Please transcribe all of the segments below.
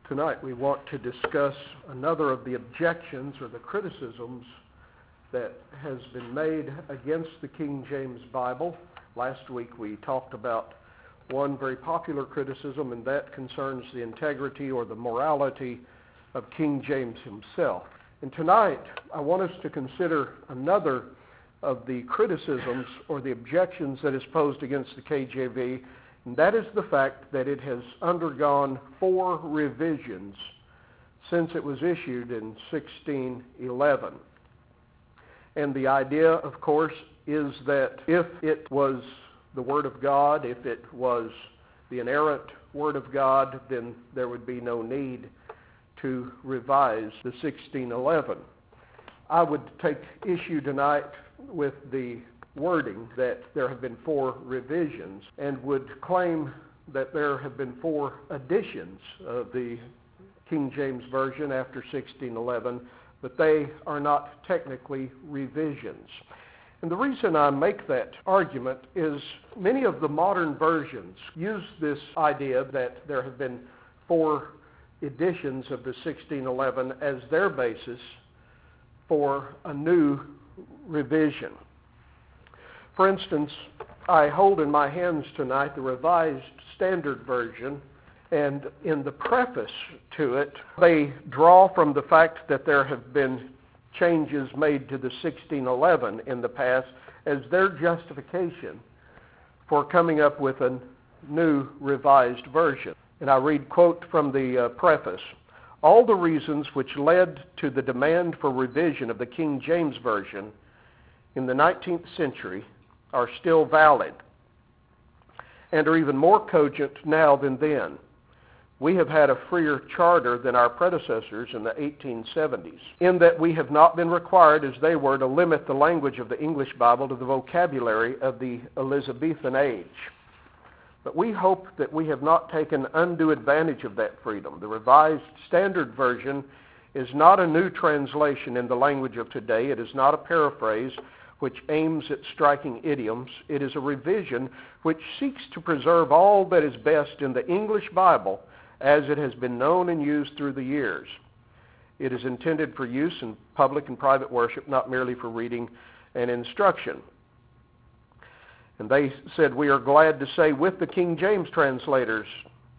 Tonight we want to discuss another of the objections or the criticisms that has been made against the King James Bible. Last week we talked about one very popular criticism, and that concerns the integrity or the morality of King James himself. And tonight I want us to consider another of the criticisms or the objections that is posed against the KJV, and that is the fact that it has undergone 4 revisions since it was issued in 1611. And the idea, of course, is that if it was the Word of God, if it was the inerrant Word of God, then there would be no need to revise the 1611. I would take issue tonight with the wording that there have been 4 revisions and would claim that there have been 4 additions of the King James Version after 1611, but they are not technically revisions. And the reason I make that argument is many of the modern versions use this idea that there have been 4 editions of the 1611 as their basis for a new revision. For instance, I hold in my hands tonight the Revised Standard Version, and in the preface to it, they draw from the fact that there have been changes made to the 1611 in the past as their justification for coming up with a new revised version. And I read, quote from the preface, "All the reasons which led to the demand for revision of the King James Version in the 19th century are still valid and are even more cogent now than then. We have had a freer charter than our predecessors in the 1870s, in that we have not been required, as they were, to limit the language of the English Bible to the vocabulary of the Elizabethan age. But we hope that we have not taken undue advantage of that freedom. The Revised Standard Version is not a new translation in the language of today. It is not a paraphrase which aims at striking idioms. It is a revision which seeks to preserve all that is best in the English Bible as it has been known and used through the years. It is intended for use in public and private worship, not merely for reading and instruction." And they said, "We are glad to say with the King James translators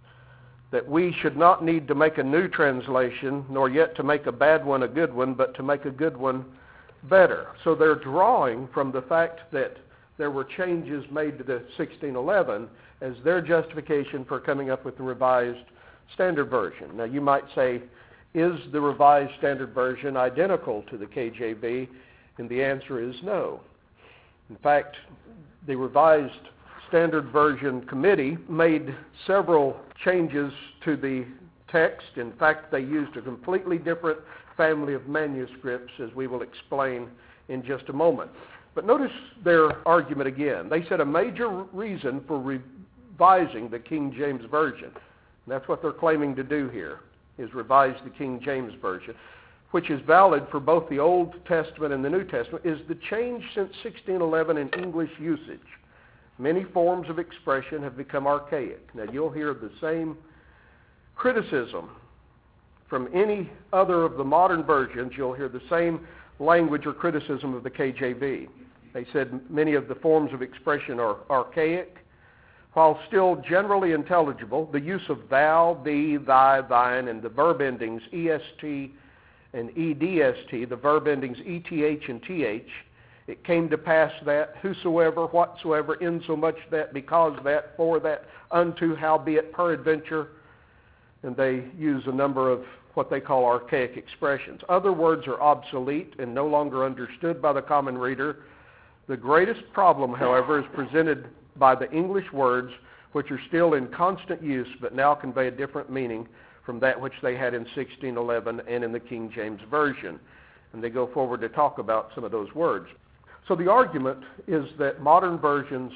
that we should not need to make a new translation, nor yet to make a bad one a good one, but to make a good one better." So they're drawing from the fact that there were changes made to the 1611 as their justification for coming up with the Revised Standard Version. Now you might say, is the Revised Standard Version identical to the KJV? And the answer is no. In fact, the Revised Standard Version Committee made several changes to the text. In fact, they used a completely different family of manuscripts, as we will explain in just a moment. But notice their argument again. They said a major reason for revising the King James Version, and that's what they're claiming to do here, is revise the King James Version, which is valid for both the Old Testament and the New Testament, is the change since 1611 in English usage. Many forms of expression have become archaic. Now you'll hear the same criticism from any other of the modern versions. You'll hear the same language or criticism of the KJV. They said many of the forms of expression are archaic. While still generally intelligible, the use of thou, thee, thy, thine, and the verb endings est and edst, the verb endings eth and th, it came to pass that, whosoever, whatsoever, insomuch that, because that, for that, unto, howbeit, peradventure, and they use a number of what they call archaic expressions. Other words are obsolete and no longer understood by the common reader. The greatest problem, however, is presented by the English words which are still in constant use but now convey a different meaning from that which they had in 1611 and in the King James Version. And they go forward to talk about some of those words. So the argument is that modern versions,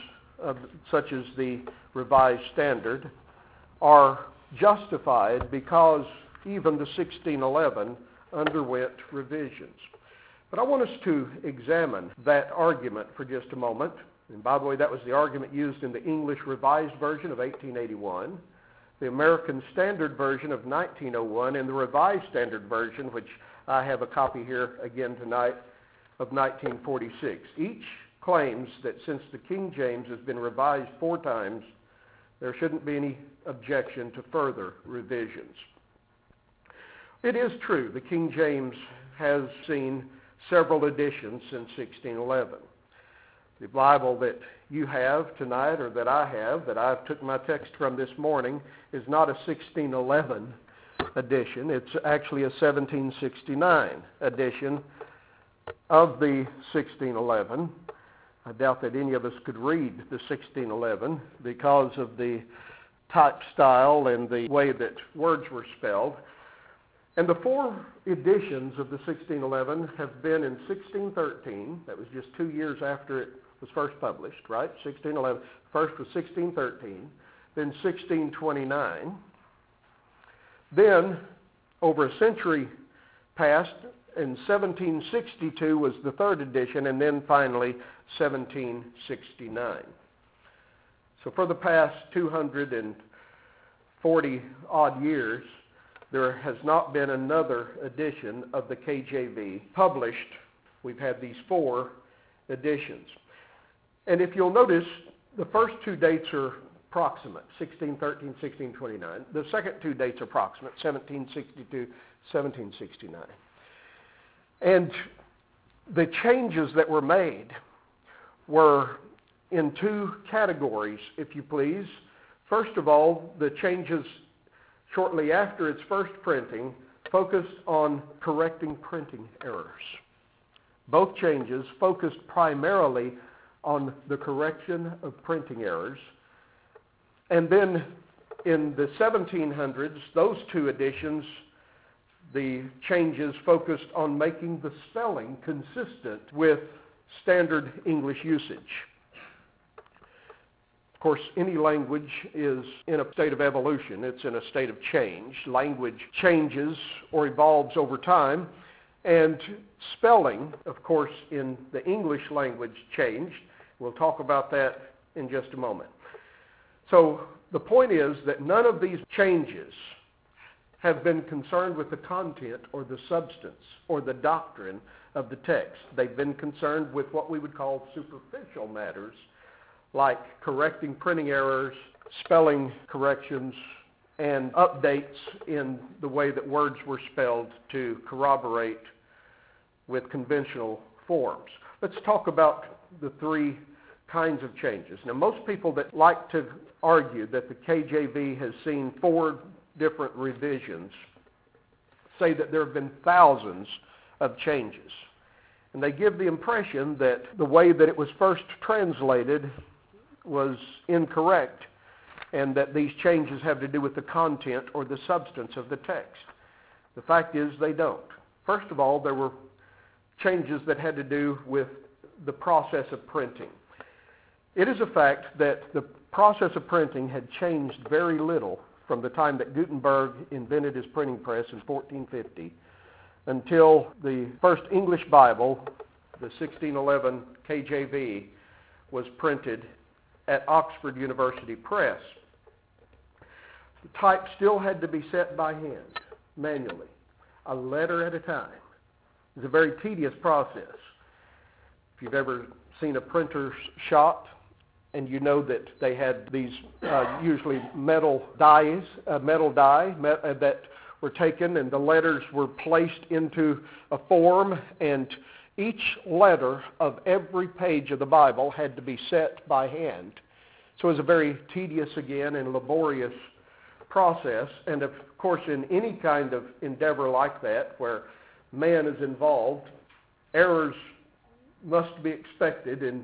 such as the Revised Standard, are justified because even the 1611 underwent revisions. But I want us to examine that argument for just a moment. And by the way, that was the argument used in the English Revised Version of 1881. the American Standard Version of 1901, and the Revised Standard Version, which I have a copy here again tonight, of 1946. Each claims that since the King James has been revised 4 times, there shouldn't be any objection to further revisions. It is true, the King James has seen several editions since 1611. The Bible that you have tonight, or that I took my text from this morning, is not a 1611 edition. It's actually a 1769 edition of the 1611. I doubt that any of us could read the 1611 because of the type style and the way that words were spelled. And the 4 editions of the 1611 have been in 1613. That was just 2 years after it was first published, right? 1611. First was 1613, then 1629. Then, over a century passed, in 1762 was the 3rd edition, and then finally 1769. So for the past 240 odd years, there has not been another edition of the KJV published. We've had these 4 editions. And if you'll notice, the first 2 dates are approximate, 1613, 1629. The second 2 dates are approximate, 1762, 1769. And the changes that were made were in 2 categories, if you please. First of all, the changes shortly after its first printing focused on correcting printing errors. Both changes focused primarily on the correction of printing errors. And then in the 1700s, those 2 editions, the changes focused on making the spelling consistent with standard English usage. Of course, any language is in a state of evolution. It's in a state of change. Language changes or evolves over time. And spelling, of course, in the English language changed. We'll talk about that in just a moment. So the point is that none of these changes have been concerned with the content or the substance or the doctrine of the text. They've been concerned with what we would call superficial matters, like correcting printing errors, spelling corrections, and updates in the way that words were spelled to corroborate with conventional forms. Let's talk about the 3 kinds of changes. Now, most people that like to argue that the KJV has seen 4 different revisions say that there have been thousands of changes. And they give the impression that the way that it was first translated was incorrect, and that these changes have to do with the content or the substance of the text. The fact is they don't. First of all, there were changes that had to do with the process of printing. It is a fact that the process of printing had changed very little from the time that Gutenberg invented his printing press in 1450 until the first English Bible, the 1611 KJV, was printed at Oxford University Press. The type still had to be set by hand, manually, a letter at a time. It was a very tedious process. If you've ever seen a printer's shop, and you know that they had these usually metal die that were taken, and the letters were placed into a form, and each letter of every page of the Bible had to be set by hand. So it was a very tedious, again, and laborious process. And of course, in any kind of endeavor like that, where man is involved, errors must be expected in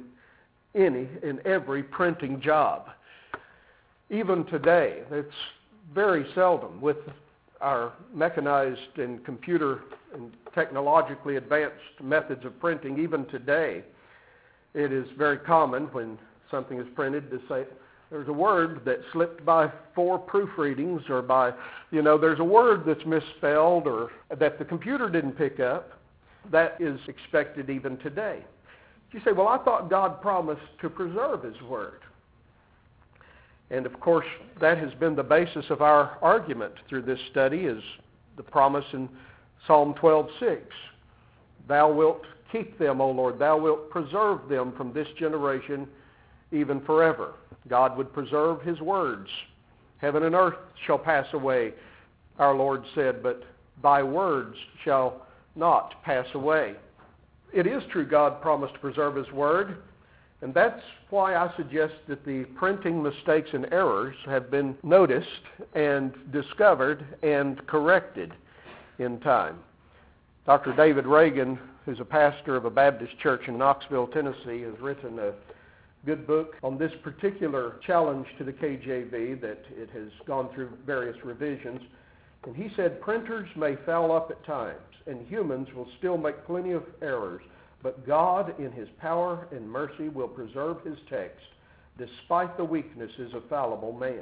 every printing job. Even today, it's very seldom with our mechanized and computer and technologically advanced methods of printing. Even today, it is very common when something is printed to say there's a word that slipped by 4 proofreadings, or by, there's a word that's misspelled or that the computer didn't pick up. That is expected even today. You say, well, I thought God promised to preserve His Word. And of course, that has been the basis of our argument through this study, is the promise in Psalm 12:6. Thou wilt keep them, O Lord. Thou wilt preserve them from this generation even forever. God would preserve his words. Heaven and earth shall pass away, our Lord said, but thy words shall not pass away. It is true God promised to preserve his word, and that's why I suggest that the printing mistakes and errors have been noticed and discovered and corrected in time. Dr. David Reagan, who's a pastor of a Baptist church in Knoxville, Tennessee, has written a good book on this particular challenge to the KJV that it has gone through various revisions. And he said, printers may foul up at times, and humans will still make plenty of errors, but God, in his power and mercy, will preserve his text despite the weaknesses of fallible man.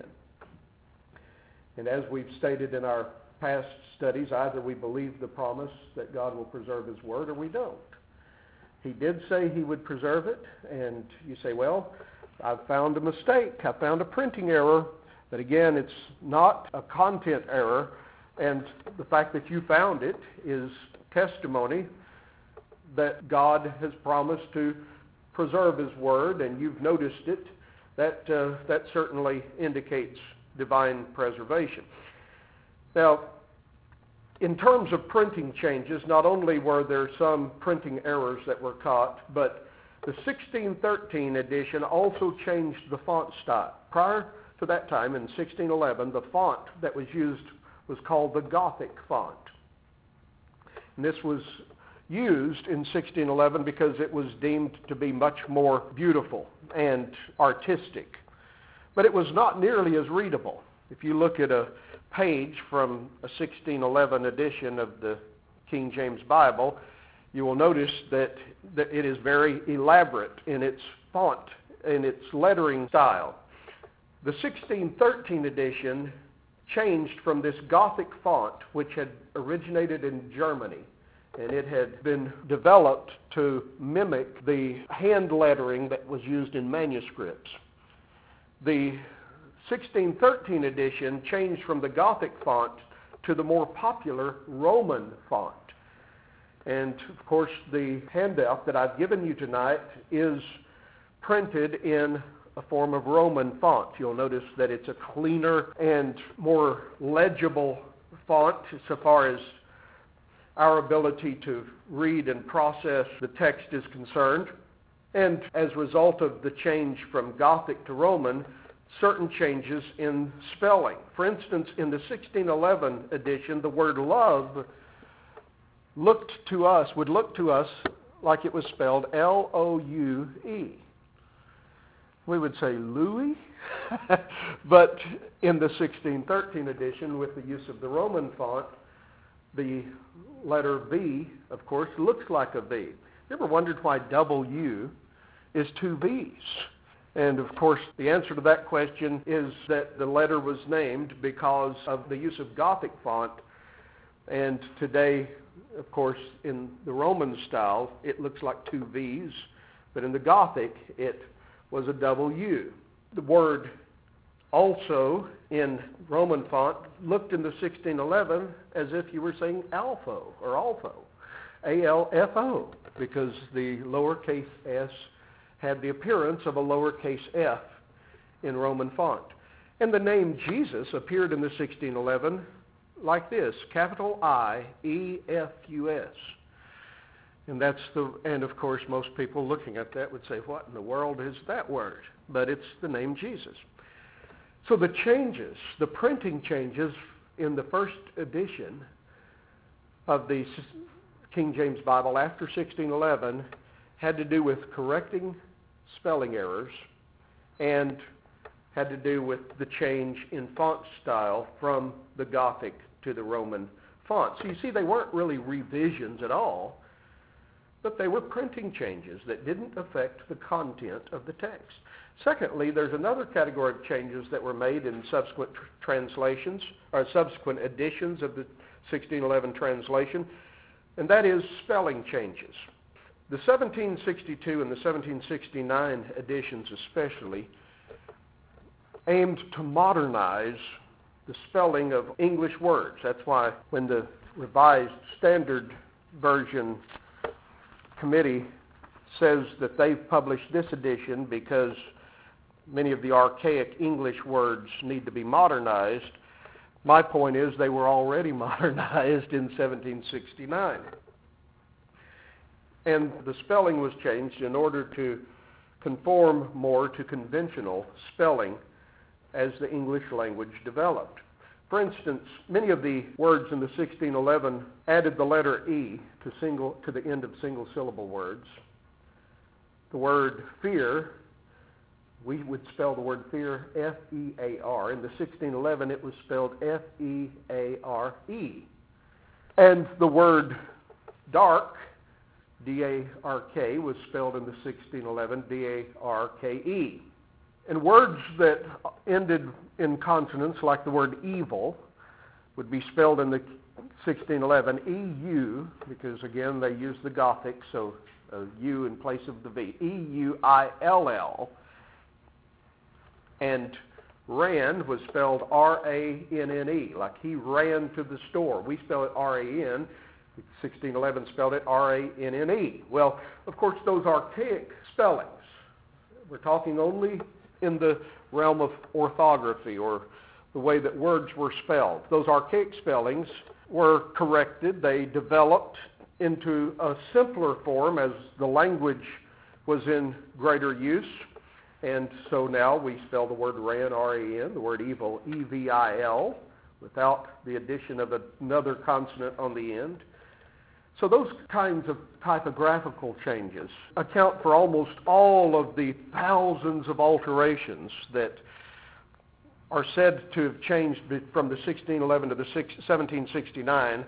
And as we've stated in our past studies, either we believe the promise that God will preserve his word or we don't. He did say he would preserve it, and you say, well, I've found a mistake. I found a printing error. But again, it's not a content error, and the fact that you found it is testimony that God has promised to preserve his word, and you've noticed it. That certainly indicates divine preservation. Now, in terms of printing changes, not only were there some printing errors that were caught, but the 1613 edition also changed the font style. Prior to that time, in 1611, the font that was used was called the Gothic font. And this was used in 1611 because it was deemed to be much more beautiful and artistic. But it was not nearly as readable. If you look at a page from a 1611 edition of the King James Bible, you will notice that it is very elaborate in its font, in its lettering style. The 1613 edition changed from this Gothic font, which had originated in Germany, and it had been developed to mimic the hand lettering that was used in manuscripts. The 1613 edition changed from the Gothic font to the more popular Roman font. And, of course, the handout that I've given you tonight is printed in a form of Roman font. You'll notice that it's a cleaner and more legible font so far as our ability to read and process the text is concerned. And as a result of the change from Gothic to Roman, certain changes in spelling. For instance, in the 1611 edition, the word love would look to us like it was spelled L-O-U-E. We would say Louis, but in the 1613 edition, with the use of the Roman font, the letter V, of course, looks like a V. You ever wondered why W is two V's? And, of course, the answer to that question is that the letter was named because of the use of Gothic font. And today, of course, in the Roman style, it looks like two V's. But in the Gothic, it was a W. The word also in Roman font looked in the 1611 as if you were saying alpho or alpho, A-L-F-O, because the lowercase s had the appearance of a lowercase f in Roman font. And the name Jesus appeared in the 1611 like this, capital I-E-F-U-S. And of course, most people looking at that would say, what in the world is that word? But it's the name Jesus. So the changes, the printing changes in the first edition of the King James Bible after 1611 had to do with correcting spelling errors and had to do with the change in font style from the Gothic to the Roman font. So you see, they weren't really revisions at all, but they were printing changes that didn't affect the content of the text. Secondly, there's another category of changes that were made in subsequent translations, or subsequent editions of the 1611 translation, and that is spelling changes. The 1762 and the 1769 editions especially aimed to modernize the spelling of English words. That's why when the Revised Standard Version Committee says that they've published this edition because many of the archaic English words need to be modernized, my point is they were already modernized in 1769. And the spelling was changed in order to conform more to conventional spelling as the English language developed. For instance, many of the words in the 1611 added the letter E to the end of single-syllable words. The word fear, we would spell the word fear F-E-A-R. In the 1611, it was spelled F-E-A-R-E. And the word dark, D-A-R-K, was spelled in the 1611 D-A-R-K-E. And words that ended in consonants, like the word evil, would be spelled in the 1611 E-U, because again they used the Gothic, so a U in place of the V. E-U-I-L-L. And ran was spelled R-A-N-N-E, like he ran to the store. We spell it R-A-N. 1611 spelled it R-A-N-N-E. Well, of course, those archaic spellings, we're talking only in the realm of orthography, or the way that words were spelled. Those archaic spellings were corrected. They developed into a simpler form as the language was in greater use. And so now we spell the word ran, R-A-N, the word evil, E-V-I-L, without the addition of another consonant on the end. So those kinds of typographical changes account for almost all of the thousands of alterations that are said to have changed from the 1611 to the 1769.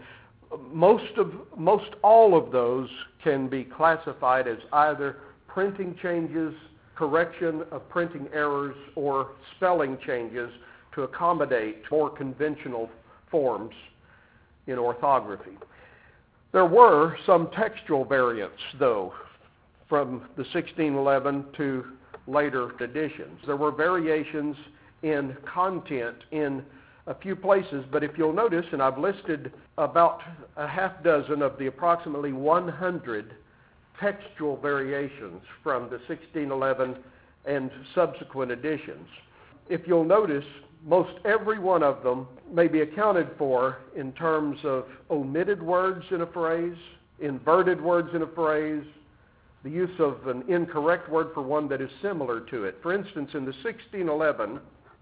Most all of those can be classified as either printing changes, correction of printing errors, or spelling changes to accommodate more conventional forms in orthography. There were some textual variants, though, from the 1611 to later editions. There were variations in content in a few places, but if you'll notice, and I've listed about a half dozen of the approximately 100 textual variations from the 1611 and subsequent editions. If you'll notice, most every one of them may be accounted for in terms of omitted words in a phrase, inverted words in a phrase, the use of an incorrect word for one that is similar to it. For instance, in the 1611,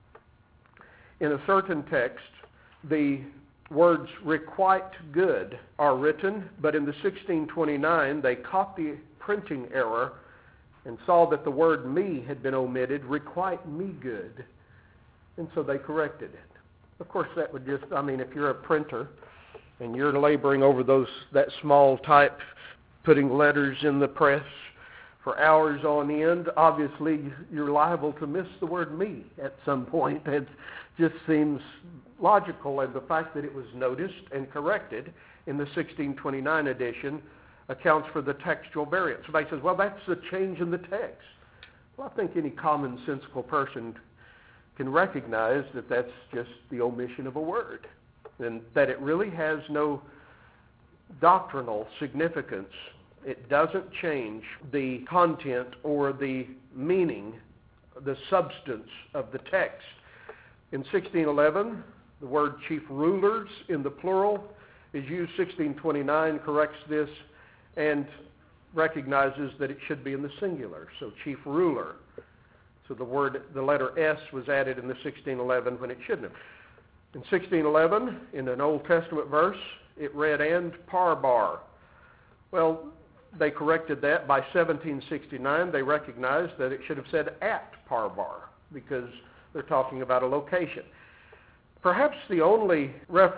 in a certain text, the words "requite good" are written, but in the 1629, they caught the printing error and saw that the word "me" had been omitted, "requite me good," and so they corrected it. Of course, that would just, if you're a printer and you're laboring over that small type, putting letters in the press for hours on end, obviously you're liable to miss the word "me" at some point. It just seems logical, and the fact that it was noticed and corrected in the 1629 edition accounts for the textual variant. Somebody says, well, that's a change in the text. Well, I think any commonsensical person can recognize that that's just the omission of a word, and that it really has no doctrinal significance. It doesn't change the content or the meaning, the substance of the text. In 1611, the word chief rulers in the plural is used. 1629 corrects this and recognizes that it should be in the singular, so chief ruler. So the letter S was added in the 1611 when it shouldn't have. In 1611, in an Old Testament verse, it read "and parbar." Well, they corrected that. By 1769, they recognized that it should have said "at parbar," because they're talking about a location. Perhaps the only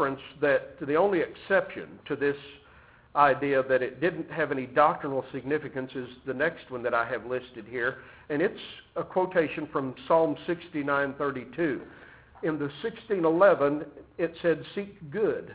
exception to this idea that it didn't have any doctrinal significance is the next one that I have listed here, and it's a quotation from Psalm 69:32. In the 1611, it said "seek good."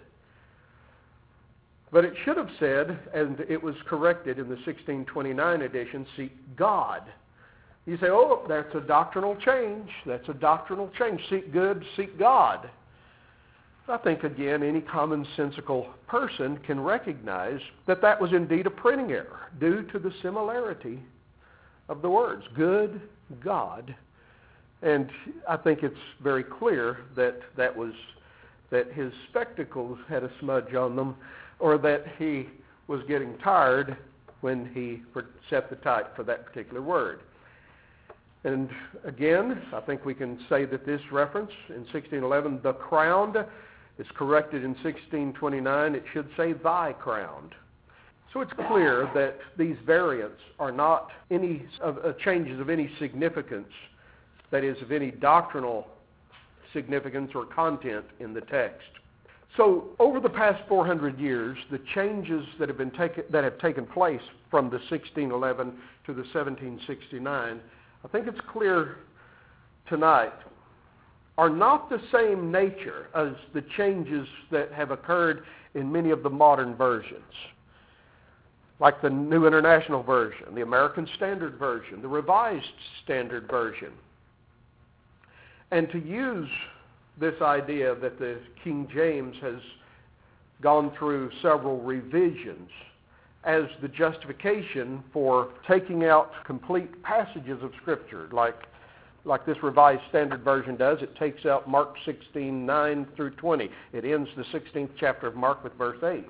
But it should have said, and it was corrected in the 1629 edition, "seek God." You say, oh, that's a doctrinal change. That's a doctrinal change. Seek good, seek God. I think, again, any commonsensical person can recognize that that was indeed a printing error due to the similarity of the words, good, God. And I think it's very clear that that his spectacles had a smudge on them, or that he was getting tired when he set the type for that particular word. And again, I think we can say that this reference in 1611, the crowned, is corrected in 1629. It should say thy crowned. So it's clear that these variants are not any changes of any significance, that is, of any doctrinal significance or content in the text. So over the past 400 years, the changes that have taken place from the 1611 to the 1769, I think it's clear tonight, are not the same nature as the changes that have occurred in many of the modern versions, like the New International Version, the American Standard Version, the Revised Standard Version. And to use this idea that the King James has gone through several revisions as the justification for taking out complete passages of Scripture, like this Revised Standard Version does. It takes out Mark 16:9 through 20. It ends the 16th chapter of Mark with verse 8.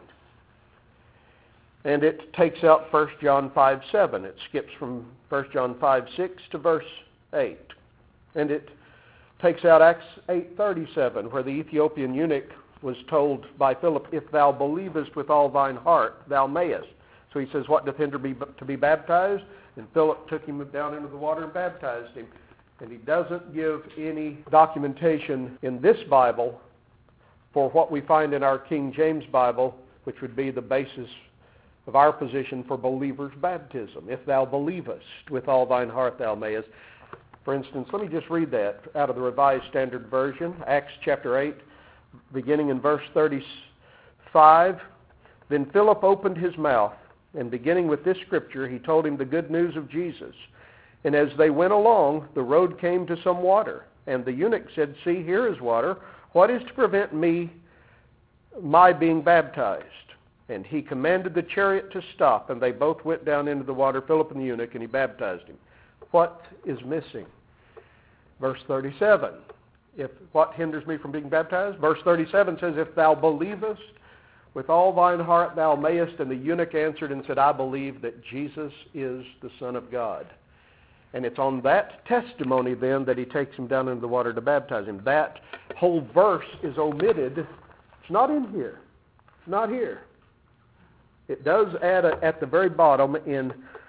And it takes out 1 John 5:7. It skips from 1 John 5:6 to verse 8. And it takes out Acts 8:37, where the Ethiopian eunuch was told by Philip, if thou believest with all thine heart, thou mayest. So he says, what doth hinder me to be baptized? And Philip took him down into the water and baptized him. And he doesn't give any documentation in this Bible for what we find in our King James Bible, which would be the basis of our position for believers' baptism. If thou believest with all thine heart, thou mayest. For instance, let me just read that out of the Revised Standard Version, Acts chapter 8, beginning in verse 35. Then Philip opened his mouth, and beginning with this scripture, he told him the good news of Jesus. And as they went along, the road came to some water. And the eunuch said, see, here is water. What is to prevent my being baptized? And he commanded the chariot to stop, and they both went down into the water, Philip and the eunuch, and he baptized him. What is missing? Verse 37. What hinders me from being baptized? Verse 37 says, if thou believest with all thine heart, thou mayest. And the eunuch answered and said, I believe that Jesus is the Son of God. And it's on that testimony then that he takes him down into the water to baptize him. That whole verse is omitted. It's not in here. It's not here. It does add at the very bottom in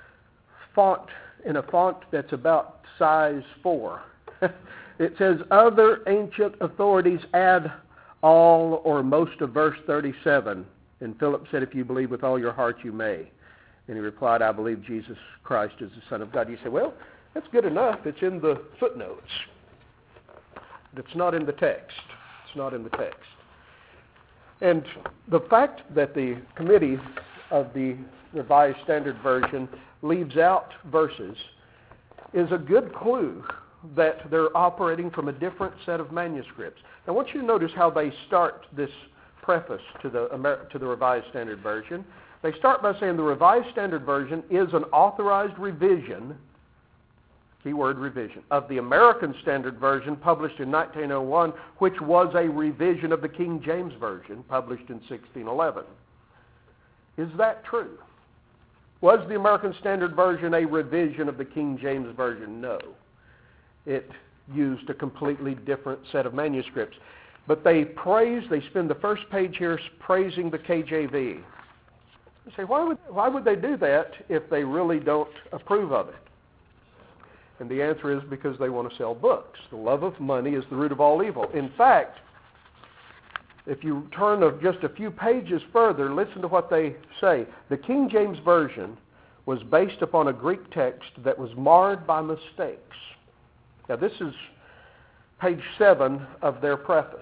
a font that's about size 4. It says, other ancient authorities add all or most of verse 37. And Philip said, if you believe with all your heart, you may. And he replied, I believe Jesus Christ is the Son of God. You say, well, that's good enough. It's in the footnotes. But it's not in the text. It's not in the text. And the fact that the committee of the Revised Standard Version leaves out verses is a good clue that they're operating from a different set of manuscripts. Now, I want you to notice how they start this preface to the Revised Standard Version. They start by saying the Revised Standard Version is an authorized revision, keyword revision, of the American Standard Version published in 1901, which was a revision of the King James Version published in 1611. Is that true? Was the American Standard Version a revision of the King James Version? No. It used a completely different set of manuscripts. But they spend the first page here praising the KJV. You say, why would they do that if they really don't approve of it? And the answer is because they want to sell books. The love of money is the root of all evil. In fact, if you turn just a few pages further, listen to what they say. The King James Version was based upon a Greek text that was marred by mistakes. Now, this is page 7 of their preface.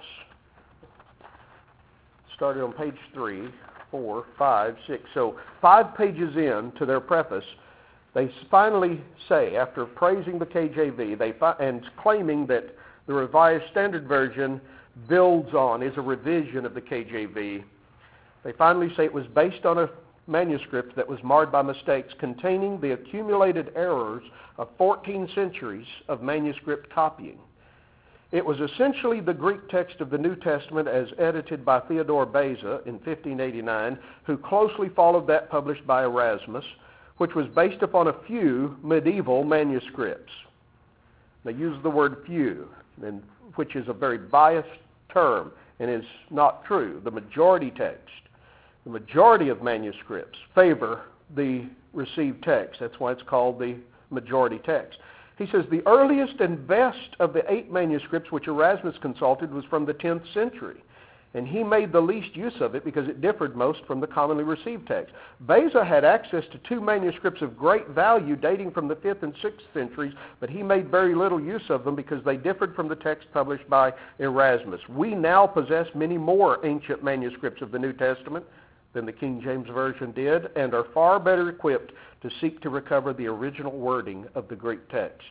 Started on page 3, 4, 5, 6. So 5 pages in to their preface, They finally say, after praising the KJV and claiming that the Revised Standard Version builds on, is a revision of the KJV, they finally say it was based on a manuscript that was marred by mistakes containing the accumulated errors of 14 centuries of manuscript copying. It was essentially the Greek text of the New Testament as edited by Theodore Beza in 1589, who closely followed that published by Erasmus, which was based upon a few medieval manuscripts. They use the word few, which is a very biased term and is not true. The majority of manuscripts favor the received text. That's why it's called the majority text. He says the earliest and best of the 8 manuscripts which Erasmus consulted was from the 10th century, and he made the least use of it because it differed most from the commonly received text. Beza had access to 2 manuscripts of great value dating from the 5th and 6th centuries, but he made very little use of them because they differed from the text published by Erasmus. We now possess many more ancient manuscripts of the New Testament than the King James Version did, and are far better equipped to seek to recover the original wording of the Greek text.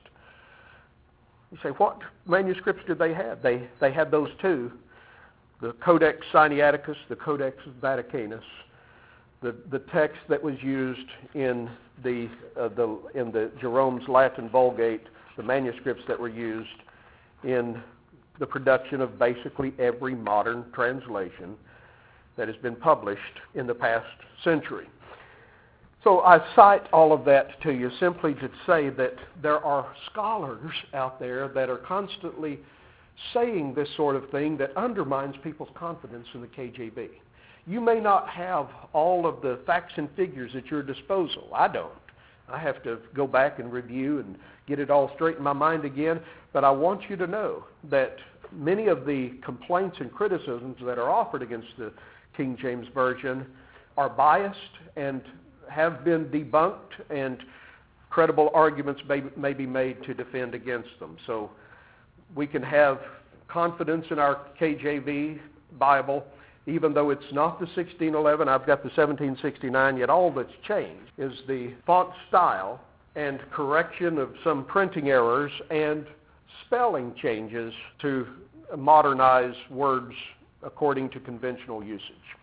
You say, what manuscripts did they have? They had those 2, the Codex Sinaiticus, the Codex Vaticanus, the text that was used in the Jerome's Latin Vulgate, the manuscripts that were used in the production of basically every modern translation that has been published in the past century. So I cite all of that to you simply to say that there are scholars out there that are constantly saying this sort of thing that undermines people's confidence in the KJV. You may not have all of the facts and figures at your disposal. I don't. I have to go back and review and get it all straight in my mind again. But I want you to know that many of the complaints and criticisms that are offered against the King James Version are biased and have been debunked, and credible arguments may be made to defend against them. So we can have confidence in our KJV Bible, even though it's not the 1611. I've got the 1769, yet all that's changed is the font style and correction of some printing errors and spelling changes to modernize words according to conventional usage.